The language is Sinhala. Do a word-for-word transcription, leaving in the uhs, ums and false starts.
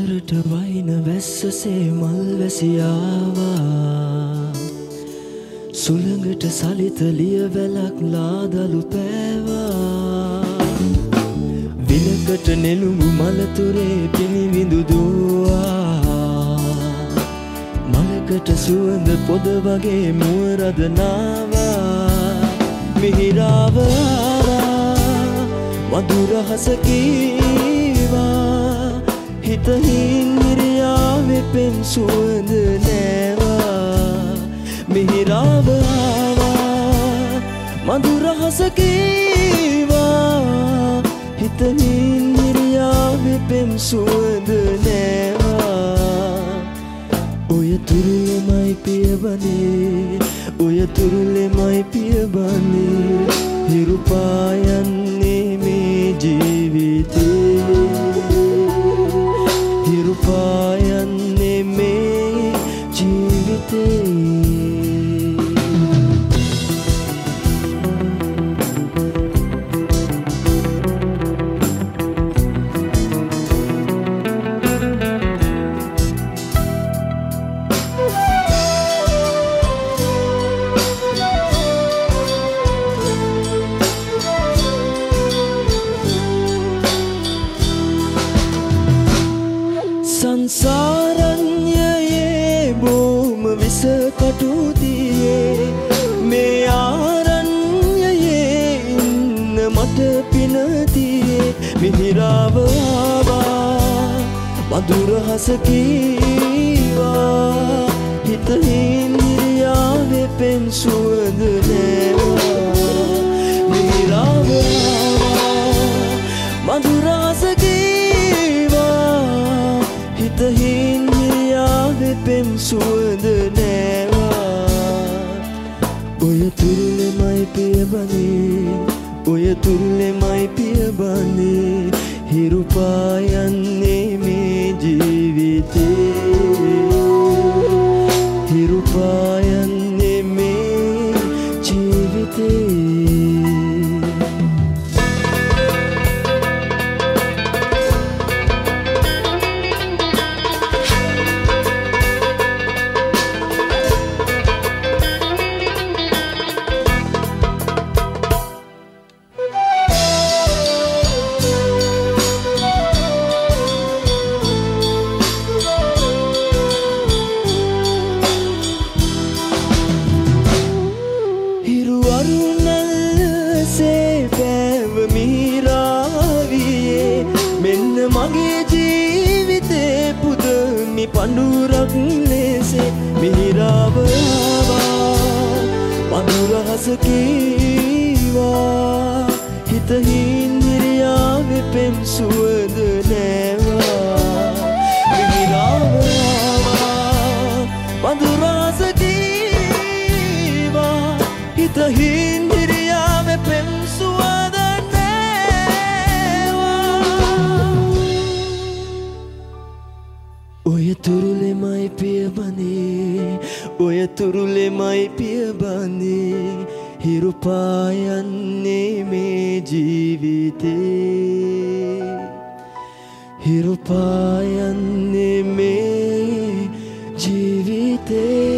ගෙදරට වයින වැස්සසේ මල් වැසියාවා සුළඟට සලිත ලියවැලක් ලාදලු පෑවා විලකට නෙළුඹු මලතුරේ පිනිවිඳු දුවා මලකට සුවඳ පොද වගේ මුවරද නාවා මිහිරාව මధుර හස කීවා හිතහින් නිරියාවේ පෙම් සුවඳ නෑවා මිහිරාව මధుර හස කීවා හිතහින් නිරියාවේ පෙම් සුවඳ නෑවා ඔය තුරුලෙමයි පියබනේ ඔය තුරුලෙමයි පියබනේ හිරු පායන්නේ මේ ජීවිතේ හිරු පායන්නේ මේ ජීවිතේ සංසාරඤ්ඤයේ බොහොම විස කටුතියේ මේ ආරඤ්ඤයේ ඉන්න මට පිනතියේ මිහිරාව ආවා මధుර හස කීවා හිතහින් නිරියාවේ පෙම් සුවඳ නෑවා මිහිරාව ආවා මధుර හස හිතහින් නිරියාවේ පෙම් සුවඳ නෑවා ඔය තුරුලෙමයි පියබනේ ඔය තුරුලෙමයි පියබනේ හිරු පායන්නේ මේ ජීවිතේ හිරු පායන්නේ මේ ජීවිතේ මගේ ජීවිතේ පුදමි පඳුරක් ලෙසේ මිහිරාව ආවා මధుර හස කීවා හිතහින් නිරියාවේ පෙම් සුවඳ නෑවා මිහිරාව ආවා මధుර හස කීවා හිතහින් නිරියාවේ පෙම් සුවඳ ඔය තුරුලෙමයි පියබනේ ඔය තුරුලෙමයි පියබනේ හිරු පායන්නේ මේ ජීවිතේ හිරු පායන්නේ මේ ජීවිතේ